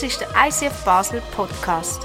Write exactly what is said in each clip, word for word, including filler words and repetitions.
Das ist der I C F Basel Podcast.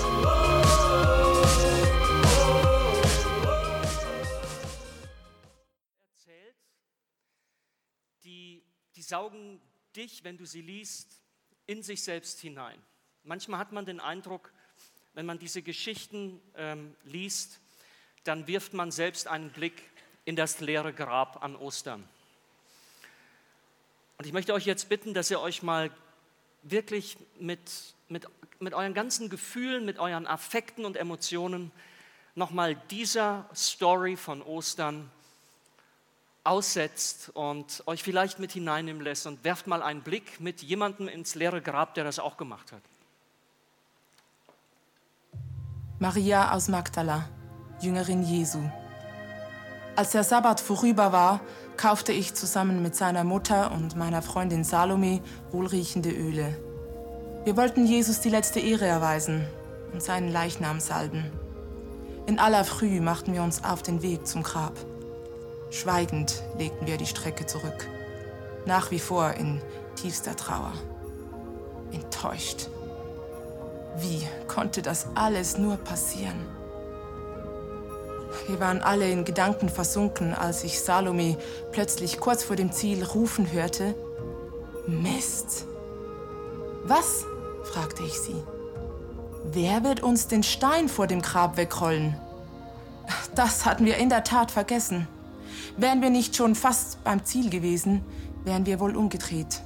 Erzählt, die, die saugen dich, wenn du sie liest, in sich selbst hinein. Manchmal hat man den Eindruck, wenn man diese Geschichten ähm, liest, dann wirft man selbst einen Blick in das leere Grab an Ostern. Und ich möchte euch jetzt bitten, dass ihr euch mal wirklich mit, mit, mit euren ganzen Gefühlen, mit euren Affekten und Emotionen nochmal dieser Story von Ostern aussetzt und euch vielleicht mit hineinnehmen lässt und werft mal einen Blick mit jemandem ins leere Grab, der das auch gemacht hat. Maria aus Magdala, Jüngerin Jesu. Als der Sabbat vorüber war, kaufte ich zusammen mit seiner Mutter und meiner Freundin Salome wohlriechende Öle. Wir wollten Jesus die letzte Ehre erweisen und seinen Leichnam salben. In aller Früh machten wir uns auf den Weg zum Grab. Schweigend legten wir die Strecke zurück, nach wie vor in tiefster Trauer. Enttäuscht. Wie konnte das alles nur passieren? Wir waren alle in Gedanken versunken, als ich Salome plötzlich kurz vor dem Ziel rufen hörte: Mist! Was? Fragte ich sie. Wer wird uns den Stein vor dem Grab wegrollen? Das hatten wir in der Tat vergessen. Wären wir nicht schon fast beim Ziel gewesen, wären wir wohl umgedreht.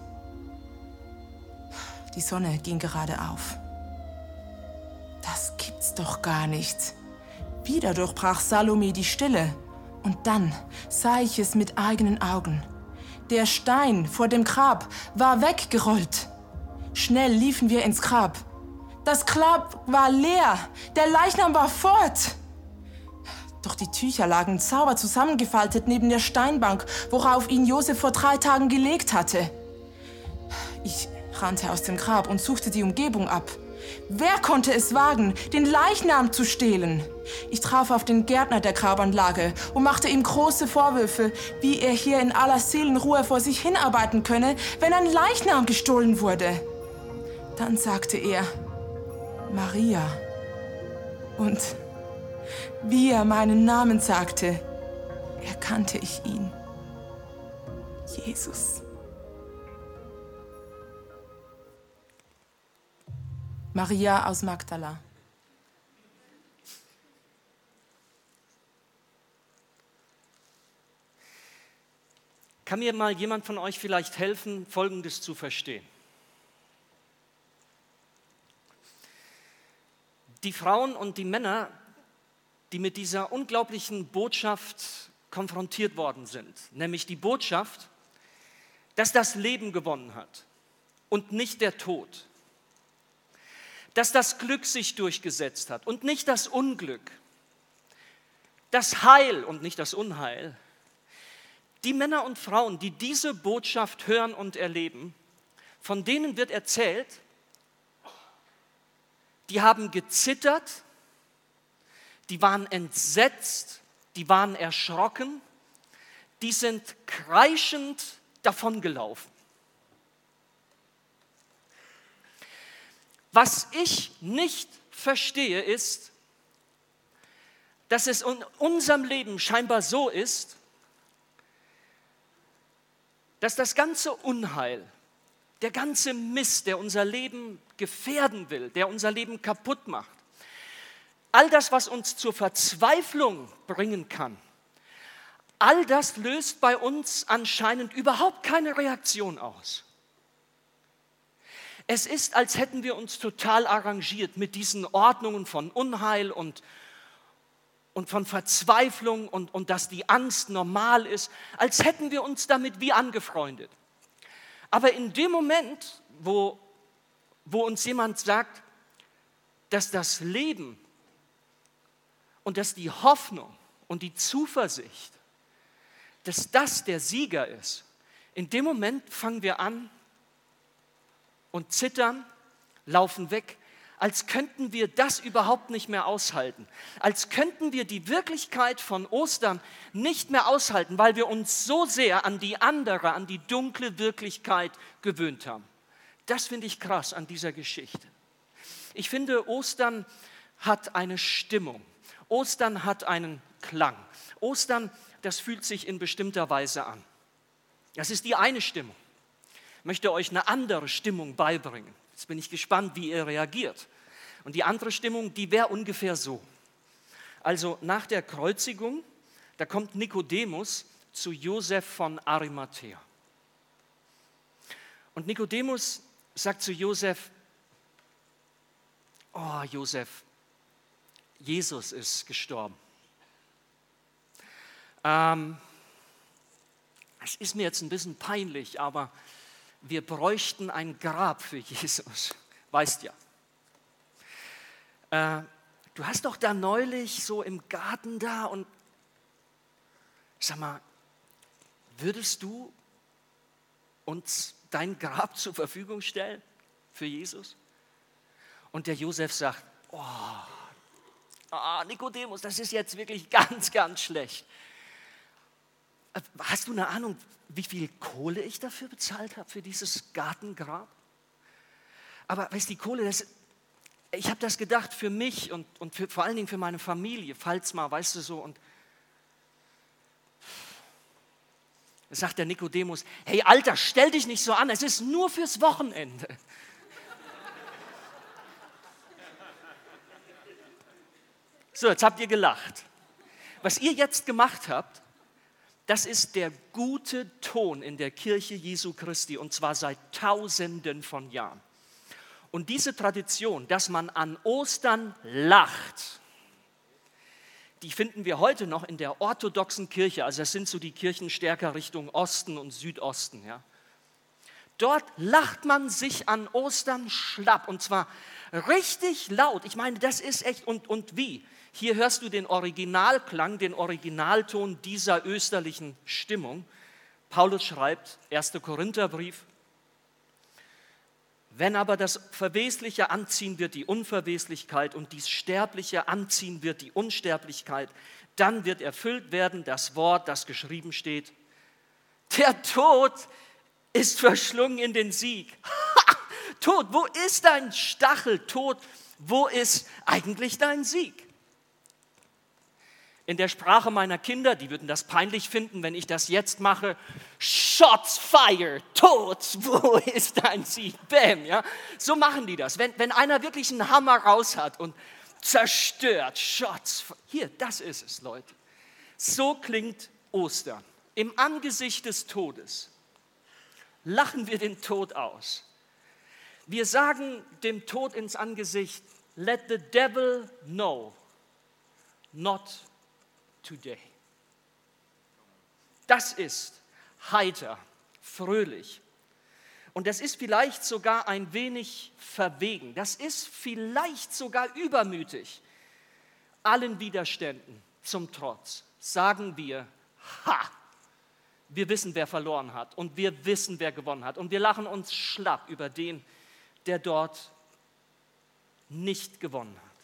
Die Sonne ging gerade auf. Das gibt's doch gar nicht. Wieder durchbrach Salome die Stille. Und dann sah ich es mit eigenen Augen. Der Stein vor dem Grab war weggerollt. Schnell liefen wir ins Grab. Das Grab war leer. Der Leichnam war fort. Doch die Tücher lagen sauber zusammengefaltet neben der Steinbank, worauf ihn Josef vor drei Tagen gelegt hatte. Ich rannte aus dem Grab und suchte die Umgebung ab. Wer konnte es wagen, den Leichnam zu stehlen? Ich traf auf den Gärtner der Grabanlage und machte ihm große Vorwürfe, wie er hier in aller Seelenruhe vor sich hinarbeiten könne, wenn ein Leichnam gestohlen wurde. Dann sagte er: Maria. Und wie er meinen Namen sagte, erkannte ich ihn. Jesus. Maria aus Magdala. Kann mir mal jemand von euch vielleicht helfen, Folgendes zu verstehen? Die Frauen und die Männer, die mit dieser unglaublichen Botschaft konfrontiert worden sind, nämlich die Botschaft, dass das Leben gewonnen hat und nicht der Tod, dass das Glück sich durchgesetzt hat und nicht das Unglück, das Heil und nicht das Unheil. Die Männer und Frauen, die diese Botschaft hören und erleben, von denen wird erzählt, die haben gezittert, die waren entsetzt, die waren erschrocken, die sind kreischend davongelaufen. Was ich nicht verstehe, ist, dass es in unserem Leben scheinbar so ist, dass das ganze Unheil, der ganze Mist, der unser Leben gefährden will, der unser Leben kaputt macht, all das, was uns zur Verzweiflung bringen kann, all das löst bei uns anscheinend überhaupt keine Reaktion aus. Es ist, als hätten wir uns total arrangiert mit diesen Ordnungen von Unheil und, und von Verzweiflung und, und dass die Angst normal ist, als hätten wir uns damit wie angefreundet. Aber in dem Moment, wo, wo uns jemand sagt, dass das Leben und dass die Hoffnung und die Zuversicht, dass das der Sieger ist, in dem Moment fangen wir an und zittern, laufen weg, als könnten wir das überhaupt nicht mehr aushalten, als könnten wir die Wirklichkeit von Ostern nicht mehr aushalten, weil wir uns so sehr an die andere, an die dunkle Wirklichkeit gewöhnt haben. Das finde ich krass an dieser Geschichte. Ich finde, Ostern hat eine Stimmung. Ostern hat einen Klang. Ostern, das fühlt sich in bestimmter Weise an. Das ist die eine Stimmung. Ich möchte euch eine andere Stimmung beibringen. Jetzt bin ich gespannt, wie ihr reagiert. Und die andere Stimmung, die wäre ungefähr so. Also nach der Kreuzigung, da kommt Nikodemus zu Josef von Arimathäa. Und Nikodemus sagt zu Josef, oh Josef, Jesus ist gestorben. Ähm, es ist mir jetzt ein bisschen peinlich, aber wir bräuchten ein Grab für Jesus, weißt ja. Äh, du hast doch da neulich so im Garten da und sag mal, würdest du uns dein Grab zur Verfügung stellen für Jesus? Und der Josef sagt, oh, oh, Nikodemus, das ist jetzt wirklich ganz, ganz schlecht. Hast du eine Ahnung, wie viel Kohle ich dafür bezahlt habe, für dieses Gartengrab? Aber weißt du, die Kohle, das, ich habe das gedacht für mich und, und für, vor allen Dingen für meine Familie, falls mal, weißt du so. Und da sagt der Nikodemus, hey Alter, stell dich nicht so an, es ist nur fürs Wochenende. So, jetzt habt ihr gelacht. Was ihr jetzt gemacht habt, das ist der gute Ton in der Kirche Jesu Christi und zwar seit Tausenden von Jahren. Und diese Tradition, dass man an Ostern lacht, die finden wir heute noch in der orthodoxen Kirche. Also das sind so die Kirchen stärker Richtung Osten und Südosten. Ja. Dort lacht man sich an Ostern schlapp und zwar richtig laut. Ich meine, das ist echt, und, und wie? Hier hörst du den Originalklang, den Originalton dieser österlichen Stimmung. Paulus schreibt, erster Korintherbrief, wenn aber das Verwesliche anziehen wird die Unverweslichkeit und dies Sterbliche anziehen wird die Unsterblichkeit, dann wird erfüllt werden das Wort, das geschrieben steht, der Tod ist verschlungen in den Sieg. Tod, wo ist dein Stachel? Tod, wo ist eigentlich dein Sieg? In der Sprache meiner Kinder, die würden das peinlich finden, wenn ich das jetzt mache, Shots fired, Tod, wo ist dein Sieg? Bäm, ja? So machen die das. Wenn, wenn einer wirklich einen Hammer raus hat und zerstört, Shots, hier, das ist es, Leute. So klingt Ostern. Im Angesicht des Todes lachen wir den Tod aus. Wir sagen dem Tod ins Angesicht, let the devil know, not today. Das ist heiter, fröhlich. Und das ist vielleicht sogar ein wenig verwegen. Das ist vielleicht sogar übermütig. Allen Widerständen zum Trotz sagen wir, ha, wir wissen, wer verloren hat und wir wissen, wer gewonnen hat. Und wir lachen uns schlapp über den, der dort nicht gewonnen hat.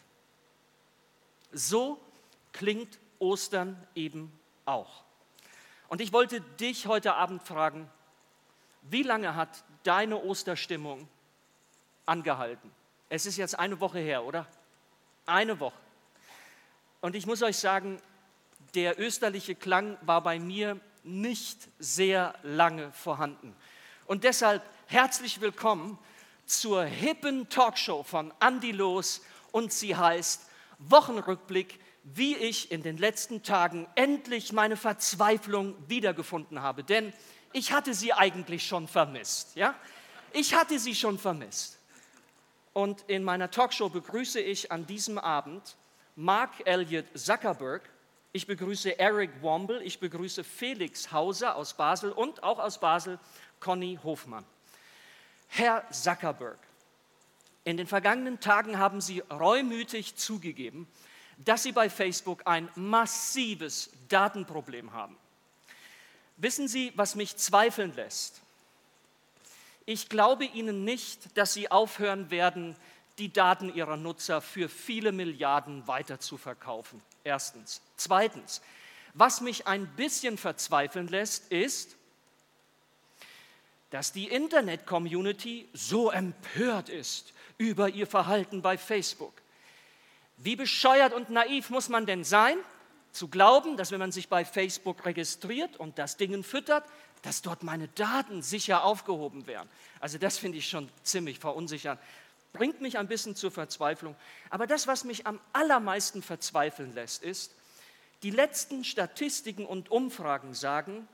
So klingt Ostern eben auch. Und ich wollte dich heute Abend fragen, wie lange hat deine Osterstimmung angehalten? Es ist jetzt eine Woche her, oder? Eine Woche. Und ich muss euch sagen, der österliche Klang war bei mir nicht sehr lange vorhanden. Und deshalb herzlich willkommen zur hippen Talkshow von Andi Loos und sie heißt Wochenrückblick, wie ich in den letzten Tagen endlich meine Verzweiflung wiedergefunden habe. Denn ich hatte sie eigentlich schon vermisst. Ja? Ich hatte sie schon vermisst. Und in meiner Talkshow begrüße ich an diesem Abend Mark Elliott Zuckerberg, ich begrüße Eric Womble, ich begrüße Felix Hauser aus Basel und auch aus Basel Conny Hofmann. Herr Zuckerberg, in den vergangenen Tagen haben Sie reumütig zugegeben, dass Sie bei Facebook ein massives Datenproblem haben. Wissen Sie, was mich zweifeln lässt? Ich glaube Ihnen nicht, dass Sie aufhören werden, die Daten Ihrer Nutzer für viele Milliarden weiter zu verkaufen. Erstens. Zweitens, was mich ein bisschen verzweifeln lässt, ist, dass die Internet-Community so empört ist über ihr Verhalten bei Facebook. Wie bescheuert und naiv muss man denn sein, zu glauben, dass wenn man sich bei Facebook registriert und das Ding füttert, dass dort meine Daten sicher aufgehoben werden. Also das finde ich schon ziemlich verunsichernd. Bringt mich ein bisschen zur Verzweiflung. Aber das, was mich am allermeisten verzweifeln lässt, ist, die letzten Statistiken und Umfragen sagen,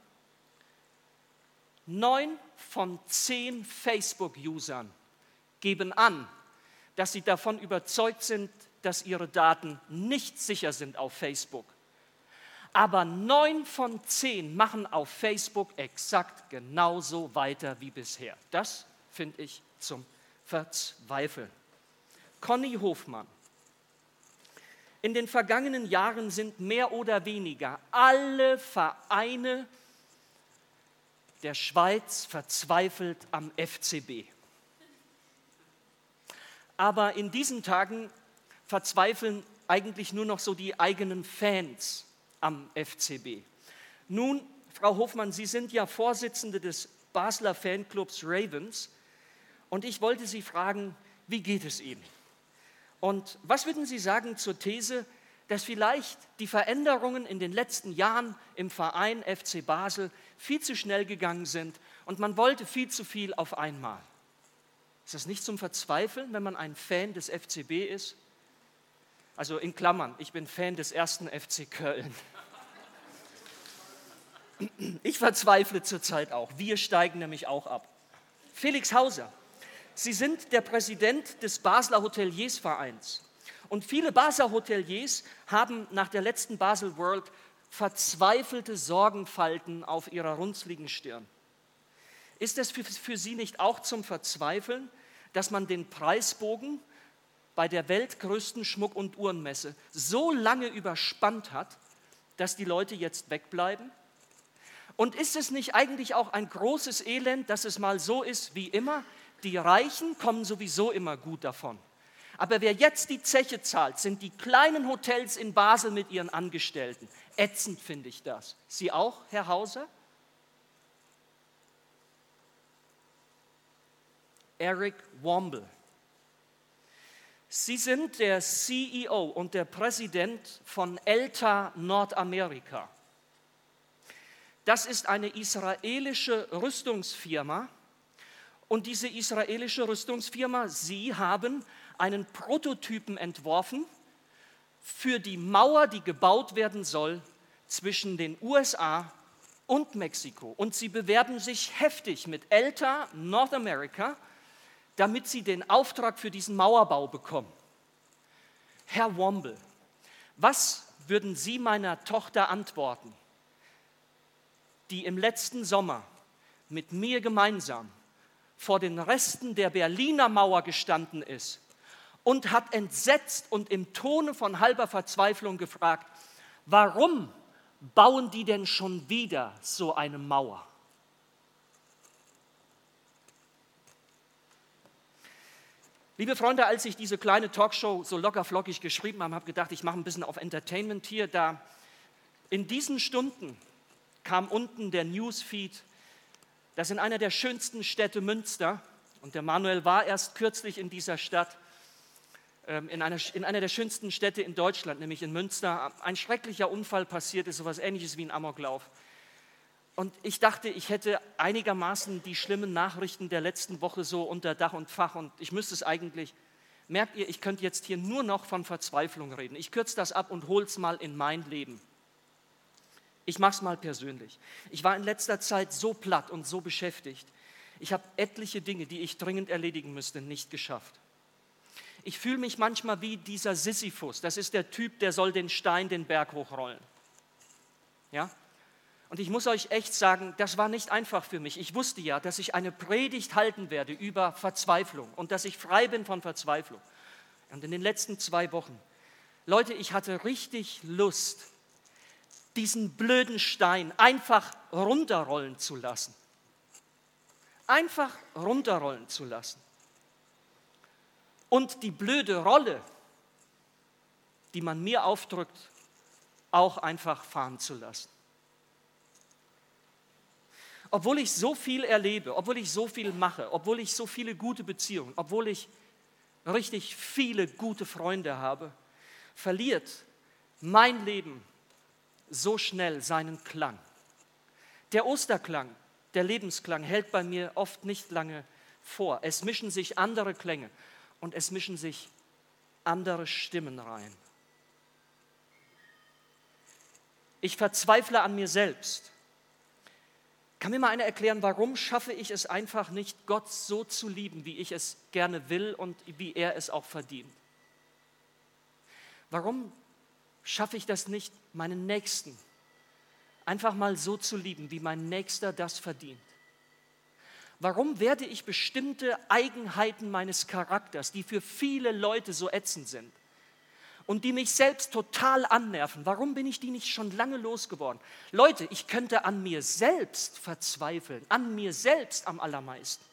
neun von zehn Facebook-Usern geben an, dass sie davon überzeugt sind, dass ihre Daten nicht sicher sind auf Facebook. Aber neun von zehn machen auf Facebook exakt genauso weiter wie bisher. Das finde ich zum Verzweifeln. Conny Hofmann. In den vergangenen Jahren sind mehr oder weniger alle Vereine der Schweiz verzweifelt am F C B. Aber in diesen Tagen verzweifeln eigentlich nur noch so die eigenen Fans am F C B. Nun, Frau Hofmann, Sie sind ja Vorsitzende des Basler Fanclubs Ravens und ich wollte Sie fragen, wie geht es Ihnen? Und was würden Sie sagen zur These, dass vielleicht die Veränderungen in den letzten Jahren im Verein F C Basel viel zu schnell gegangen sind und man wollte viel zu viel auf einmal? Ist das nicht zum Verzweifeln, wenn man ein Fan des F C B ist? Also in Klammern, ich bin Fan des ersten F C Köln. Ich verzweifle zurzeit auch. Wir steigen nämlich auch ab. Felix Hauser, Sie sind der Präsident des Basler Hoteliersvereins. Und viele Basler Hoteliers haben nach der letzten Basel World verzweifelte Sorgenfalten auf ihrer runzligen Stirn. Ist es für, für Sie nicht auch zum Verzweifeln, dass man den Preisbogen bei der weltgrößten Schmuck- und Uhrenmesse so lange überspannt hat, dass die Leute jetzt wegbleiben? Und ist es nicht eigentlich auch ein großes Elend, dass es mal so ist wie immer, die Reichen kommen sowieso immer gut davon. Aber wer jetzt die Zeche zahlt, sind die kleinen Hotels in Basel mit ihren Angestellten. Ätzend finde ich das. Sie auch, Herr Hauser? Eric Womble. Sie sind der C E O und der Präsident von Elta Nordamerika. Das ist eine israelische Rüstungsfirma und diese israelische Rüstungsfirma, sie haben einen Prototypen entworfen für die Mauer, die gebaut werden soll zwischen den U S A und Mexiko. Und sie bewerben sich heftig mit Elta Nordamerika, damit sie den Auftrag für diesen Mauerbau bekommen. Herr Womble, was würden Sie meiner Tochter antworten, die im letzten Sommer mit mir gemeinsam vor den Resten der Berliner Mauer gestanden ist und hat entsetzt und im Tone von halber Verzweiflung gefragt, warum bauen die denn schon wieder so eine Mauer? Liebe Freunde, als ich diese kleine Talkshow so lockerflockig geschrieben habe, habe ich gedacht, ich mache ein bisschen auf Entertainment hier. Da in diesen Stunden kam unten der Newsfeed, dass in einer der schönsten Städte Münster, und der Manuel war erst kürzlich in dieser Stadt, in einer, in einer der schönsten Städte in Deutschland, nämlich in Münster, ein schrecklicher Unfall passiert ist, so etwas Ähnliches wie ein Amoklauf. Und ich dachte, ich hätte einigermaßen die schlimmen Nachrichten der letzten Woche so unter Dach und Fach und ich müsste es eigentlich, merkt ihr, ich könnte jetzt hier nur noch von Verzweiflung reden. Ich kürze das ab und hole es mal in mein Leben. Ich mache es mal persönlich. Ich war in letzter Zeit so platt und so beschäftigt. Ich habe etliche Dinge, die ich dringend erledigen müsste, nicht geschafft. Ich fühle mich manchmal wie dieser Sisyphus. Das ist der Typ, der soll den Stein den Berg hochrollen. Ja? Und ich muss euch echt sagen, das war nicht einfach für mich. Ich wusste ja, dass ich eine Predigt halten werde über Verzweiflung und dass ich frei bin von Verzweiflung. Und in den letzten zwei Wochen, Leute, ich hatte richtig Lust, diesen blöden Stein einfach runterrollen zu lassen. Einfach runterrollen zu lassen. Und die blöde Rolle, die man mir aufdrückt, auch einfach fahren zu lassen. obwohl ich so viel erlebe, obwohl ich so viel mache, obwohl ich so viele gute Beziehungen, obwohl ich richtig viele gute Freunde habe, verliert mein Leben so schnell seinen Klang. Der Osterklang, der Lebensklang hält bei mir oft nicht lange vor. Es mischen sich andere Klänge und es mischen sich andere Stimmen rein. Ich verzweifle an mir selbst. Kann mir mal einer erklären, warum schaffe ich es einfach nicht, Gott so zu lieben, wie ich es gerne will und wie er es auch verdient? Warum schaffe ich das nicht, meinen Nächsten einfach mal so zu lieben, wie mein Nächster das verdient? Warum werde ich bestimmte Eigenheiten meines Charakters, die für viele Leute so ätzend sind und die mich selbst total annerven, warum bin ich die nicht schon lange losgeworden? Leute, ich könnte an mir selbst verzweifeln, an mir selbst am allermeisten.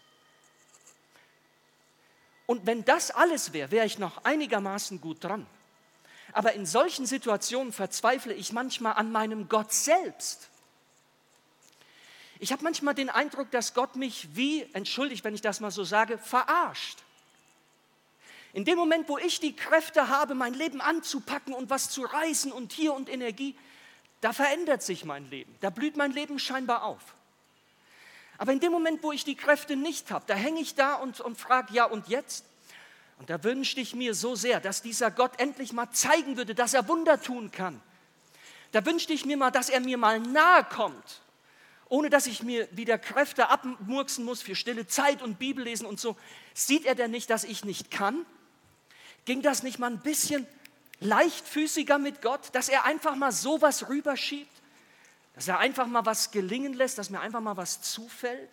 Und wenn das alles wäre, wäre ich noch einigermaßen gut dran. Aber in solchen Situationen verzweifle ich manchmal an meinem Gott selbst. Ich habe manchmal den Eindruck, dass Gott mich wie, entschuldigt, wenn ich das mal so sage, verarscht. In dem Moment, wo ich die Kräfte habe, mein Leben anzupacken und was zu reißen und hier und Energie, da verändert sich mein Leben, da blüht mein Leben scheinbar auf. Aber in dem Moment, wo ich die Kräfte nicht habe, da hänge ich da und, und frage, ja und jetzt? Und da wünschte ich mir so sehr, dass dieser Gott endlich mal zeigen würde, dass er Wunder tun kann. Da wünschte ich mir mal, dass er mir mal nahe kommt, ohne dass ich mir wieder Kräfte abmurksen muss für stille Zeit und Bibellesen und so. Sieht er denn nicht, dass ich nicht kann? Ging das nicht mal ein bisschen leichtfüßiger mit Gott, dass er einfach mal sowas rüberschiebt? Dass er einfach mal was gelingen lässt, dass mir einfach mal was zufällt?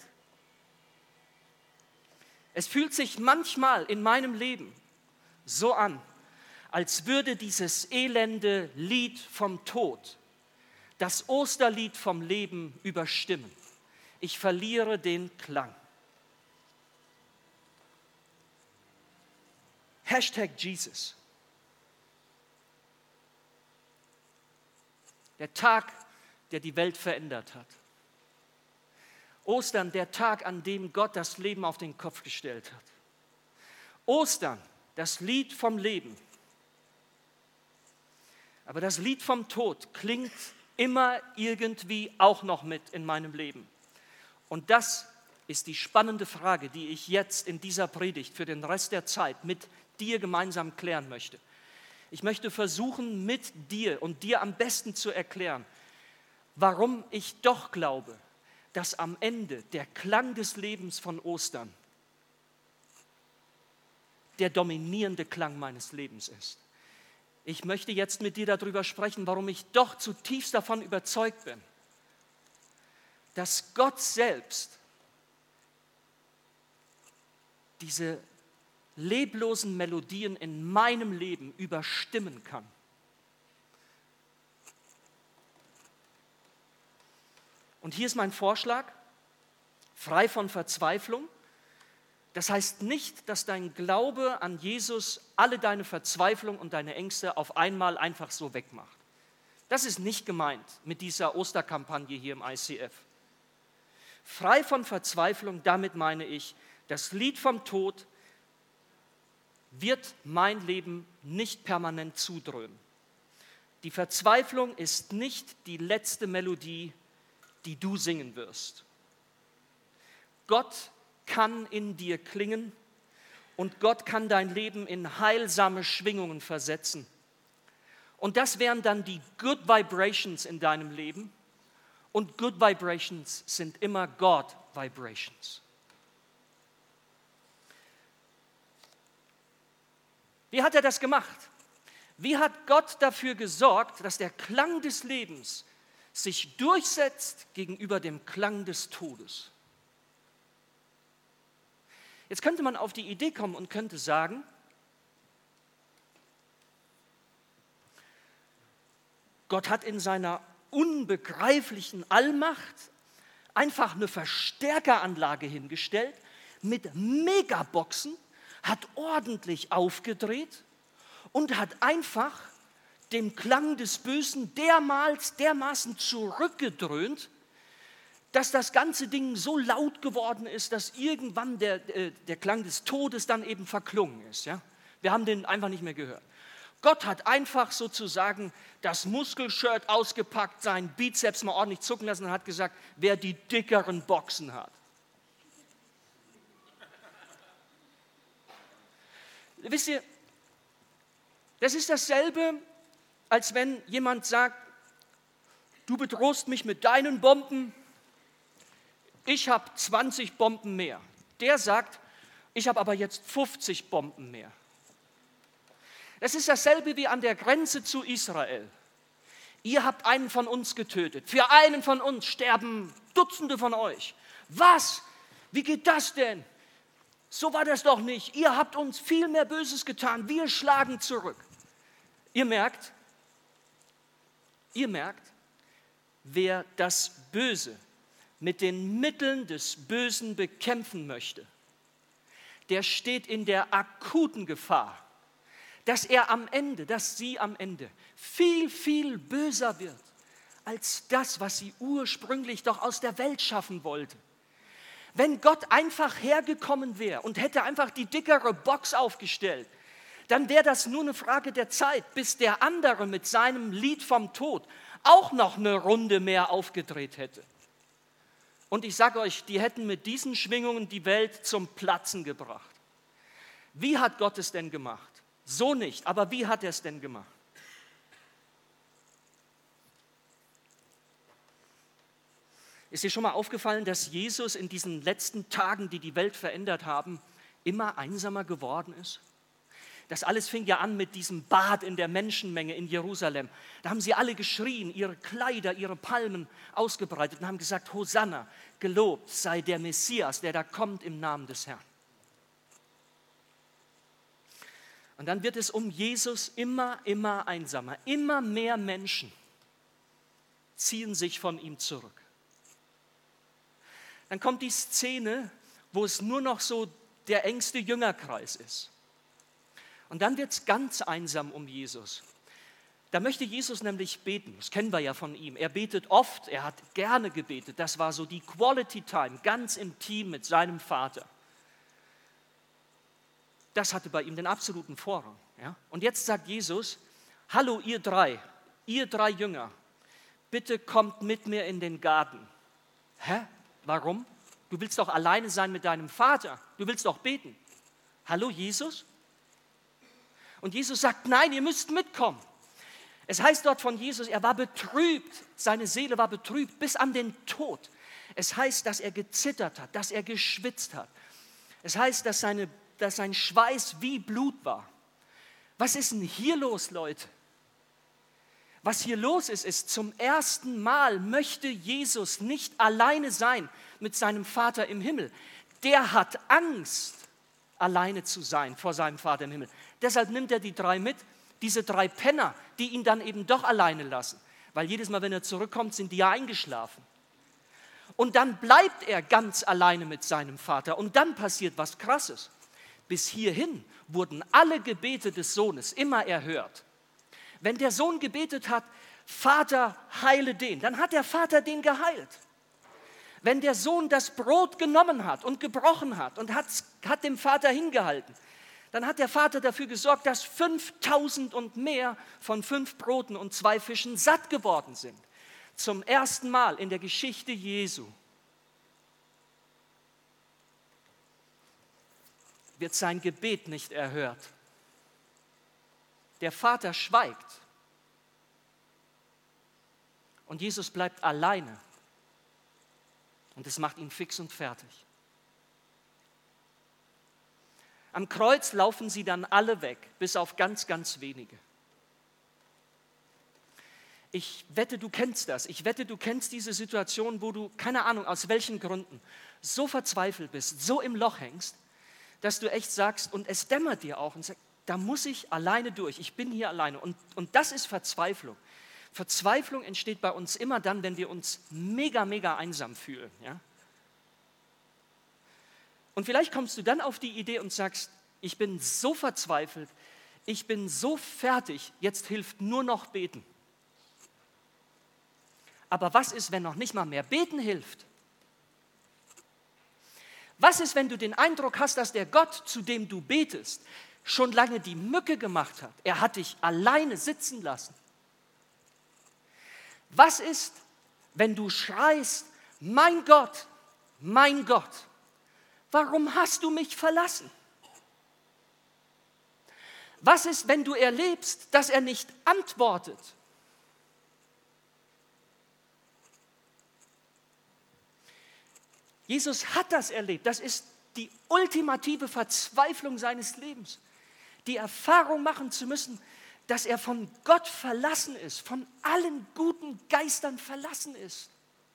Es fühlt sich manchmal in meinem Leben so an, als würde dieses elende Lied vom Tod das Osterlied vom Leben überstimmen. Ich verliere den Klang. Hashtag Jesus. Der Tag, der die Welt verändert hat. Ostern, der Tag, an dem Gott das Leben auf den Kopf gestellt hat. Ostern, das Lied vom Leben. Aber das Lied vom Tod klingt immer irgendwie auch noch mit in meinem Leben. Und das ist die spannende Frage, die ich jetzt in dieser Predigt für den Rest der Zeit mit dir gemeinsam klären möchte. Ich möchte versuchen, mit dir und dir am besten zu erklären, warum ich doch glaube, dass am Ende der Klang des Lebens von Ostern der dominierende Klang meines Lebens ist. Ich möchte jetzt mit dir darüber sprechen, warum ich doch zutiefst davon überzeugt bin, dass Gott selbst diese leblosen Melodien in meinem Leben überstimmen kann. Und hier ist mein Vorschlag, frei von Verzweiflung. Das heißt nicht, dass dein Glaube an Jesus alle deine Verzweiflung und deine Ängste auf einmal einfach so wegmacht. Das ist nicht gemeint mit dieser Osterkampagne hier im I C F. Frei von Verzweiflung, damit meine ich, das Lied vom Tod wird mein Leben nicht permanent zudröhnen. Die Verzweiflung ist nicht die letzte Melodie, die du singen wirst. Gott kann in dir klingen und Gott kann dein Leben in heilsame Schwingungen versetzen. Und das wären dann die Good Vibrations in deinem Leben. Und Good Vibrations sind immer God Vibrations. Wie hat er das gemacht? Wie hat Gott dafür gesorgt, dass der Klang des Lebens sich durchsetzt gegenüber dem Klang des Todes? Jetzt könnte man auf die Idee kommen und könnte sagen, Gott hat in seiner unbegreiflichen Allmacht einfach eine Verstärkeranlage hingestellt mit Megaboxen, hat ordentlich aufgedreht und hat einfach den Klang des Bösen dermals, dermaßen zurückgedröhnt, dass das ganze Ding so laut geworden ist, dass irgendwann der, der Klang des Todes dann eben verklungen ist. Ja? Wir haben den einfach nicht mehr gehört. Gott hat einfach sozusagen das Muskelshirt ausgepackt, seinen Bizeps mal ordentlich zucken lassen und hat gesagt, wer die dickeren Boxen hat. Wisst ihr, das ist dasselbe, als wenn jemand sagt, du bedrohst mich mit deinen Bomben, ich habe zwanzig Bomben mehr. Der sagt, ich habe aber jetzt fünfzig Bomben mehr. Das ist dasselbe wie an der Grenze zu Israel. Ihr habt einen von uns getötet. Für einen von uns sterben Dutzende von euch. Was? Wie geht das denn? So war das doch nicht. Ihr habt uns viel mehr Böses getan. Wir schlagen zurück. Ihr merkt, ihr merkt, wer das Böse mit den Mitteln des Bösen bekämpfen möchte, der steht in der akuten Gefahr, dass er am Ende, dass sie am Ende viel, viel böser wird als das, was sie ursprünglich doch aus der Welt schaffen wollte. Wenn Gott einfach hergekommen wäre und hätte einfach die dickere Box aufgestellt, dann wäre das nur eine Frage der Zeit, bis der andere mit seinem Lied vom Tod auch noch eine Runde mehr aufgedreht hätte. Und ich sage euch, die hätten mit diesen Schwingungen die Welt zum Platzen gebracht. Wie hat Gott es denn gemacht? So nicht, aber wie hat er es denn gemacht? Ist dir schon mal aufgefallen, dass Jesus in diesen letzten Tagen, die die Welt verändert haben, immer einsamer geworden ist? Das alles fing ja an mit diesem Bad in der Menschenmenge in Jerusalem. Da haben sie alle geschrien, ihre Kleider, ihre Palmen ausgebreitet und haben gesagt, Hosanna, gelobt sei der Messias, der da kommt im Namen des Herrn. Und dann wird es um Jesus immer, immer einsamer. Immer mehr Menschen ziehen sich von ihm zurück. Dann kommt die Szene, wo es nur noch so der engste Jüngerkreis ist. Und dann wird es ganz einsam um Jesus. Da möchte Jesus nämlich beten. Das kennen wir ja von ihm. Er betet oft, er hat gerne gebetet. Das war so die Quality Time, ganz intim mit seinem Vater. Das hatte bei ihm den absoluten Vorrang. Ja? Und jetzt sagt Jesus, hallo ihr drei, ihr drei Jünger, bitte kommt mit mir in den Garten. Hä? Warum? Du willst doch alleine sein mit deinem Vater. Du willst doch beten. Hallo Jesus? Und Jesus sagt, nein, ihr müsst mitkommen. Es heißt dort von Jesus, er war betrübt, seine Seele war betrübt bis an den Tod. Es heißt, dass er gezittert hat, dass er geschwitzt hat. Es heißt, dass, seine, dass sein Schweiß wie Blut war. Was ist denn hier los, Leute? Was hier los ist, ist, zum ersten Mal möchte Jesus nicht alleine sein mit seinem Vater im Himmel. Der hat Angst, alleine zu sein vor seinem Vater im Himmel. Deshalb nimmt er die drei mit, diese drei Penner, die ihn dann eben doch alleine lassen. Weil jedes Mal, wenn er zurückkommt, sind die ja eingeschlafen. Und dann bleibt er ganz alleine mit seinem Vater. Und dann passiert was Krasses. Bis hierhin wurden alle Gebete des Sohnes immer erhört. Wenn der Sohn gebetet hat, Vater, heile den, dann hat der Vater den geheilt. Wenn der Sohn das Brot genommen hat und gebrochen hat und hat, hat dem Vater hingehalten, dann hat der Vater dafür gesorgt, dass fünftausend und mehr von fünf Broten und zwei Fischen satt geworden sind. Zum ersten Mal in der Geschichte Jesu wird sein Gebet nicht erhört. Der Vater schweigt und Jesus bleibt alleine und es macht ihn fix und fertig. Am Kreuz laufen sie dann alle weg, bis auf ganz, ganz wenige. Ich wette, du kennst das. Ich wette, du kennst diese Situation, wo du, keine Ahnung, aus welchen Gründen, so verzweifelt bist, so im Loch hängst, dass du echt sagst, und es dämmert dir auch, und sagst, da muss ich alleine durch, ich bin hier alleine. Und, und das ist Verzweiflung. Verzweiflung entsteht bei uns immer dann, wenn wir uns mega, mega einsam fühlen. Ja? Und vielleicht kommst du dann auf die Idee und sagst, ich bin so verzweifelt, ich bin so fertig, jetzt hilft nur noch beten. Aber was ist, wenn noch nicht mal mehr beten hilft? Was ist, wenn du den Eindruck hast, dass der Gott, zu dem du betest, schon lange die Mücke gemacht hat? Er hat dich alleine sitzen lassen. Was ist, wenn du schreist, mein Gott, mein Gott, warum hast du mich verlassen? Was ist, wenn du erlebst, dass er nicht antwortet? Jesus hat das erlebt. Das ist die ultimative Verzweiflung seines Lebens. Die Erfahrung machen zu müssen, dass er von Gott verlassen ist, von allen guten Geistern verlassen ist.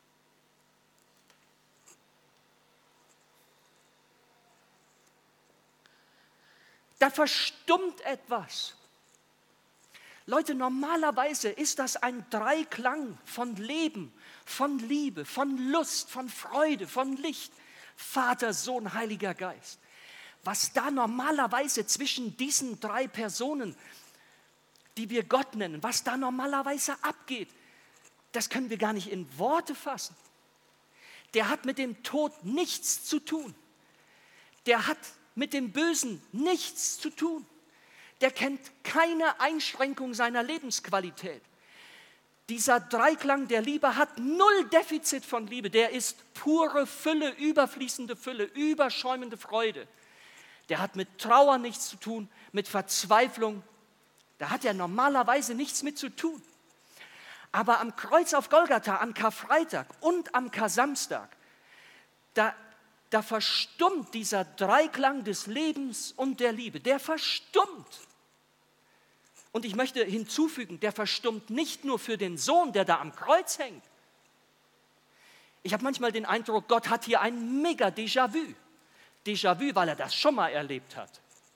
Da verstummt etwas. Leute, normalerweise ist das ein Dreiklang von Leben, von Liebe, von Lust, von Freude, von Licht. Vater, Sohn, Heiliger Geist. Was da normalerweise zwischen diesen drei Personen, die wir Gott nennen, was da normalerweise abgeht, das können wir gar nicht in Worte fassen. Der hat mit dem Tod nichts zu tun. Der hat mit dem Bösen nichts zu tun. Der kennt keine Einschränkung seiner Lebensqualität. Dieser Dreiklang der Liebe hat null Defizit von Liebe. Der ist pure Fülle, überfließende Fülle, überschäumende Freude. Der hat mit Trauer nichts zu tun, mit Verzweiflung. Da hat er normalerweise nichts mit zu tun. Aber am Kreuz auf Golgatha, an Karfreitag und am Kar-Samstag, da, da verstummt dieser Dreiklang des Lebens und der Liebe. Der verstummt. Und ich möchte hinzufügen, der verstummt nicht nur für den Sohn, der da am Kreuz hängt. Ich habe manchmal den Eindruck, Gott hat hier ein mega Déjà-vu. Déjà-vu, weil er das schon mal erlebt hat.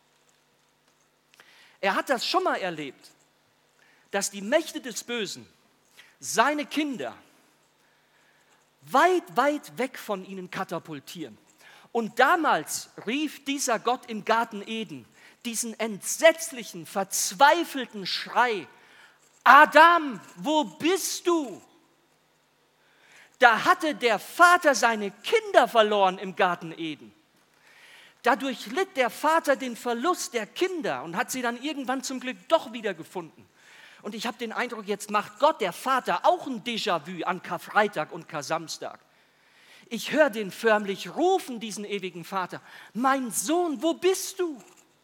Er hat das schon mal erlebt, dass die Mächte des Bösen seine Kinder weit, weit weg von ihnen katapultieren. Und damals rief dieser Gott im Garten Eden diesen entsetzlichen, verzweifelten Schrei: Adam, wo bist du? Da hatte der Vater seine Kinder verloren im Garten Eden. Dadurch litt der Vater den Verlust der Kinder und hat sie dann irgendwann zum Glück doch wiedergefunden. Und ich habe den Eindruck, jetzt macht Gott, der Vater, auch ein Déjà-vu an Karfreitag und Kar-Samstag. Ich höre den förmlich rufen, diesen ewigen Vater: Mein Sohn, wo bist du?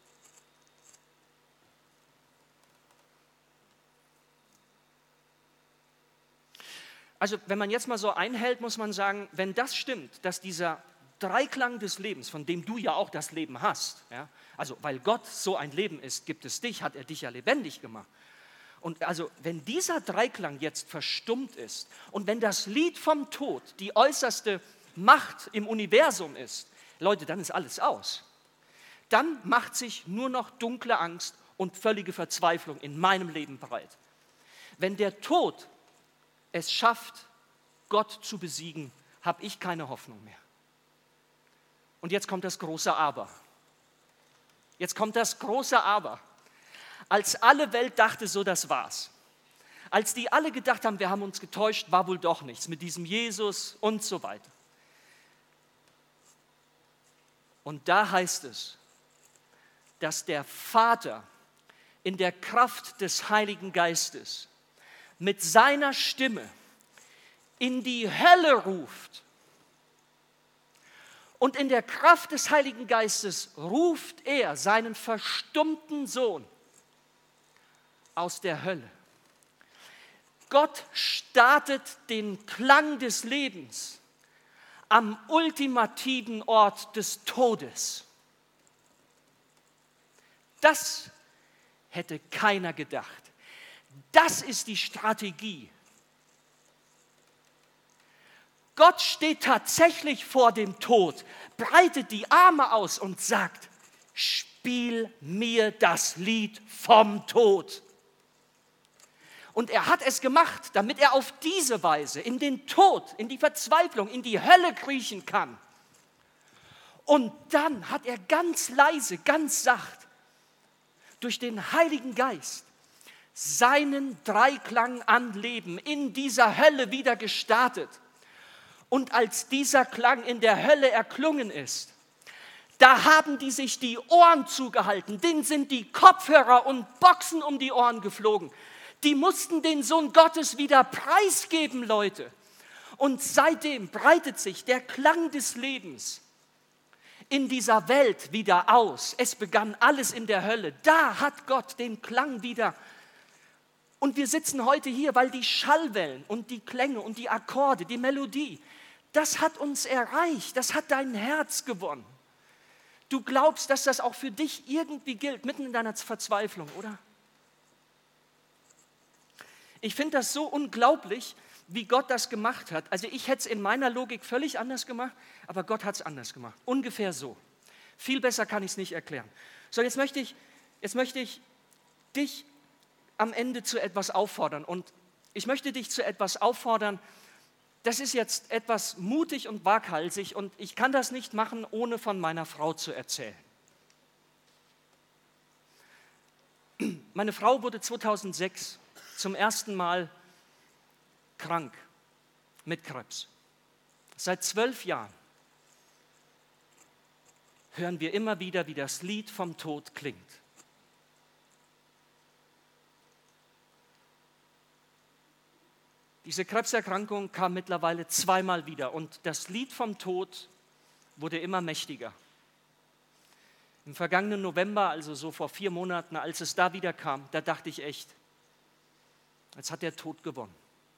Also wenn man jetzt mal so einhält, muss man sagen, wenn das stimmt, dass dieser Dreiklang des Lebens, von dem du ja auch das Leben hast, ja, also weil Gott so ein Leben ist, gibt es dich, hat er dich ja lebendig gemacht. Und also wenn dieser Dreiklang jetzt verstummt ist und wenn das Lied vom Tod die äußerste Macht im Universum ist, Leute, dann ist alles aus. Dann macht sich nur noch dunkle Angst und völlige Verzweiflung in meinem Leben breit. Wenn der Tod es schafft, Gott zu besiegen, habe ich keine Hoffnung mehr. Und jetzt kommt das große Aber. Jetzt kommt das große Aber. Als alle Welt dachte, so das war's. Als die alle gedacht haben, wir haben uns getäuscht, war wohl doch nichts mit diesem Jesus und so weiter. Und da heißt es, dass der Vater in der Kraft des Heiligen Geistes mit seiner Stimme in die Hölle ruft. Und in der Kraft des Heiligen Geistes ruft er seinen verstummten Sohn aus der Hölle. Gott startet den Klang des Lebens am ultimativen Ort des Todes. Das hätte keiner gedacht. Das ist die Strategie. Gott steht tatsächlich vor dem Tod, breitet die Arme aus und sagt: Spiel mir das Lied vom Tod. Und er hat es gemacht, damit er auf diese Weise in den Tod, in die Verzweiflung, in die Hölle kriechen kann. Und dann hat er ganz leise, ganz sacht, durch den Heiligen Geist seinen Dreiklang an Leben in dieser Hölle wieder gestartet. Und als dieser Klang in der Hölle erklungen ist, da haben die sich die Ohren zugehalten, denen sind die Kopfhörer und Boxen um die Ohren geflogen. Die mussten den Sohn Gottes wieder preisgeben, Leute. Und seitdem breitet sich der Klang des Lebens in dieser Welt wieder aus. Es begann alles in der Hölle. Da hat Gott den Klang wieder. Und wir sitzen heute hier, weil die Schallwellen und die Klänge und die Akkorde, die Melodie, das hat uns erreicht, das hat dein Herz gewonnen. Du glaubst, dass das auch für dich irgendwie gilt, mitten in deiner Verzweiflung, oder? Ich finde das so unglaublich, wie Gott das gemacht hat. Also ich hätte es in meiner Logik völlig anders gemacht, aber Gott hat es anders gemacht. Ungefähr so. Viel besser kann ich es nicht erklären. So, jetzt möchte ich, jetzt möchte ich dich am Ende zu etwas auffordern. Und ich möchte dich zu etwas auffordern, das ist jetzt etwas mutig und waghalsig und ich kann das nicht machen, ohne von meiner Frau zu erzählen. Meine Frau wurde zweitausendsechs zum ersten Mal krank mit Krebs. Seit zwölf Jahren hören wir immer wieder, wie das Lied vom Tod klingt. Diese Krebserkrankung kam mittlerweile zweimal wieder und das Lied vom Tod wurde immer mächtiger. Im vergangenen November, also so vor vier Monaten, als es da wieder kam, da dachte ich echt, jetzt hat der Tod gewonnen.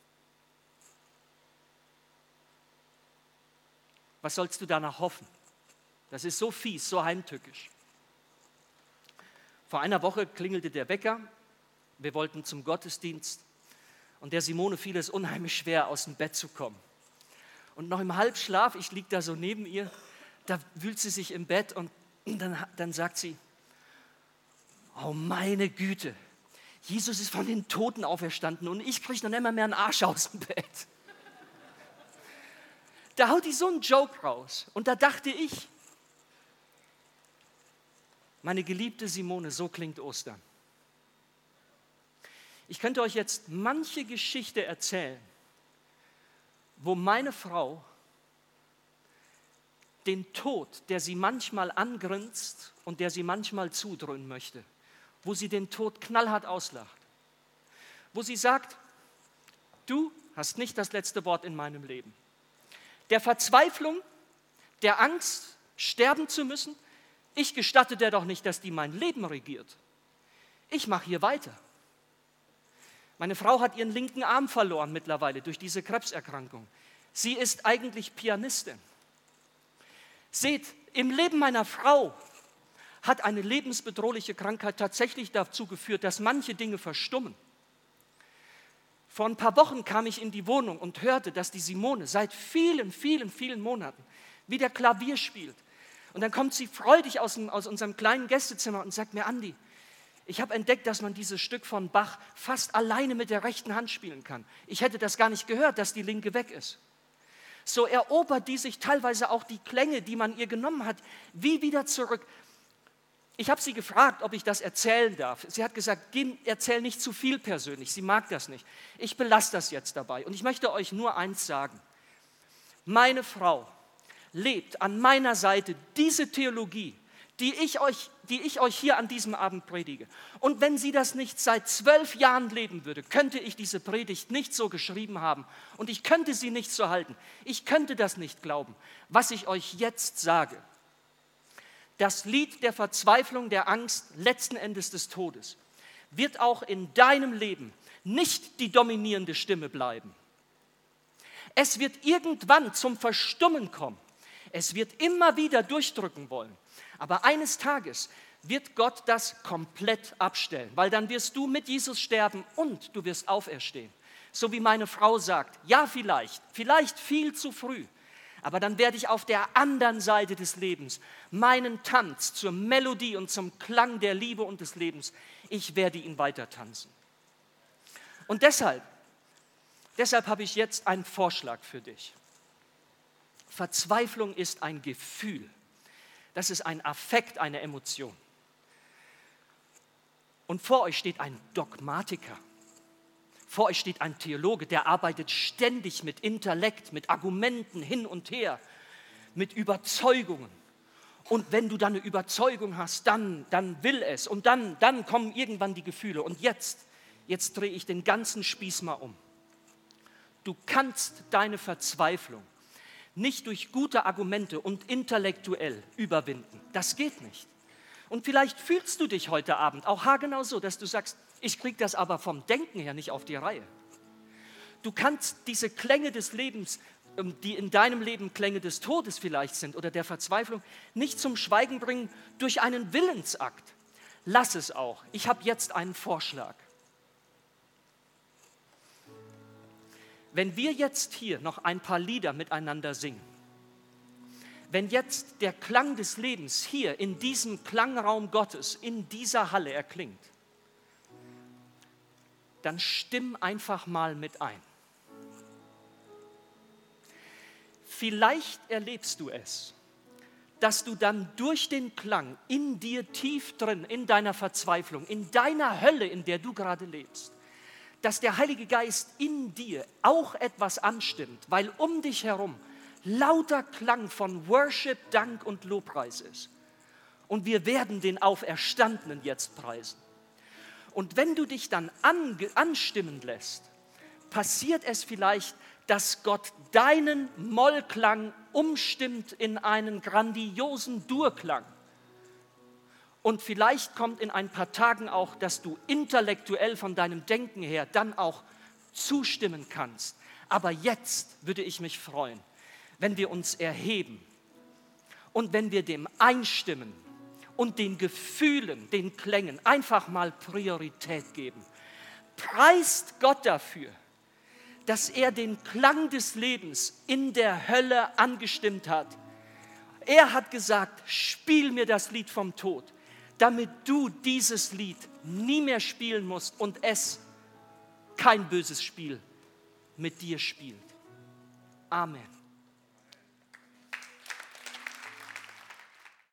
Was sollst du danach hoffen? Das ist so fies, so heimtückisch. Vor einer Woche klingelte der Wecker, wir wollten zum Gottesdienst. Und der Simone fiel es unheimlich schwer, aus dem Bett zu kommen. Und noch im Halbschlaf, ich liege da so neben ihr, da wühlt sie sich im Bett und dann, dann sagt sie, oh meine Güte, Jesus ist von den Toten auferstanden und ich kriege noch immer mehr einen Arsch aus dem Bett. Da haut die so einen Joke raus. Und da dachte ich, meine geliebte Simone, so klingt Ostern. Ich könnte euch jetzt manche Geschichte erzählen, wo meine Frau den Tod, der sie manchmal angrinst und der sie manchmal zudröhnen möchte, wo sie den Tod knallhart auslacht, wo sie sagt, du hast nicht das letzte Wort in meinem Leben. Der Verzweiflung, der Angst, sterben zu müssen, ich gestatte der doch nicht, dass die mein Leben regiert. Ich mache hier weiter. Meine Frau hat ihren linken Arm verloren mittlerweile durch diese Krebserkrankung. Sie ist eigentlich Pianistin. Seht, im Leben meiner Frau hat eine lebensbedrohliche Krankheit tatsächlich dazu geführt, dass manche Dinge verstummen. Vor ein paar Wochen kam ich in die Wohnung und hörte, dass die Simone seit vielen, vielen, vielen Monaten wieder Klavier spielt. Und dann kommt sie freudig aus, dem, aus unserem kleinen Gästezimmer und sagt mir, Andi, ich habe entdeckt, dass man dieses Stück von Bach fast alleine mit der rechten Hand spielen kann. Ich hätte das gar nicht gehört, dass die linke weg ist. So erobert die sich teilweise auch die Klänge, die man ihr genommen hat, wie wieder zurück. Ich habe sie gefragt, ob ich das erzählen darf. Sie hat gesagt, erzähl nicht zu viel persönlich, sie mag das nicht. Ich belasse das jetzt dabei und ich möchte euch nur eins sagen. Meine Frau lebt an meiner Seite diese Theologie, die ich euch, die ich euch hier an diesem Abend predige. Und wenn sie das nicht seit zwölf Jahren leben würde, könnte ich diese Predigt nicht so geschrieben haben und ich könnte sie nicht so halten. Ich könnte das nicht glauben, was ich euch jetzt sage. Das Lied der Verzweiflung, der Angst, letzten Endes des Todes, wird auch in deinem Leben nicht die dominierende Stimme bleiben. Es wird irgendwann zum Verstummen kommen. Es wird immer wieder durchdrücken wollen. Aber eines Tages wird Gott das komplett abstellen, weil dann wirst du mit Jesus sterben und du wirst auferstehen. So wie meine Frau sagt, ja vielleicht, vielleicht viel zu früh, aber dann werde ich auf der anderen Seite des Lebens meinen Tanz zur Melodie und zum Klang der Liebe und des Lebens, ich werde ihn weiter tanzen. Und deshalb, deshalb habe ich jetzt einen Vorschlag für dich. Verzweiflung ist ein Gefühl. Das ist ein Affekt, eine Emotion. Und vor euch steht ein Dogmatiker. Vor euch steht ein Theologe, der arbeitet ständig mit Intellekt, mit Argumenten hin und her, mit Überzeugungen. Und wenn du dann eine Überzeugung hast, dann, dann will es. Und dann, dann kommen irgendwann die Gefühle. Und jetzt, jetzt drehe ich den ganzen Spieß mal um. Du kannst deine Verzweiflung nicht durch gute Argumente und intellektuell überwinden. Das geht nicht. Und vielleicht fühlst du dich heute Abend auch haargenau so, dass du sagst, ich kriege das aber vom Denken her nicht auf die Reihe. Du kannst diese Klänge des Lebens, die in deinem Leben Klänge des Todes vielleicht sind oder der Verzweiflung, nicht zum Schweigen bringen durch einen Willensakt. Lass es auch. Ich habe jetzt einen Vorschlag. Wenn wir jetzt hier noch ein paar Lieder miteinander singen, wenn jetzt der Klang des Lebens hier in diesem Klangraum Gottes, in dieser Halle erklingt, dann stimm einfach mal mit ein. Vielleicht erlebst du es, dass du dann durch den Klang in dir tief drin, in deiner Verzweiflung, in deiner Hölle, in der du gerade lebst, dass der Heilige Geist in dir auch etwas anstimmt, weil um dich herum lauter Klang von Worship, Dank und Lobpreis ist. Und wir werden den Auferstandenen jetzt preisen. Und wenn du dich dann ange- anstimmen lässt, passiert es vielleicht, dass Gott deinen Mollklang umstimmt in einen grandiosen Durklang. Und vielleicht kommt in ein paar Tagen auch, dass du intellektuell von deinem Denken her dann auch zustimmen kannst. Aber jetzt würde ich mich freuen, wenn wir uns erheben und wenn wir dem einstimmen und den Gefühlen, den Klängen einfach mal Priorität geben. Preist Gott dafür, dass er den Klang des Lebens in der Hölle angestimmt hat. Er hat gesagt, spiel mir das Lied vom Tod, damit du dieses Lied nie mehr spielen musst und es kein böses Spiel mit dir spielt. Amen.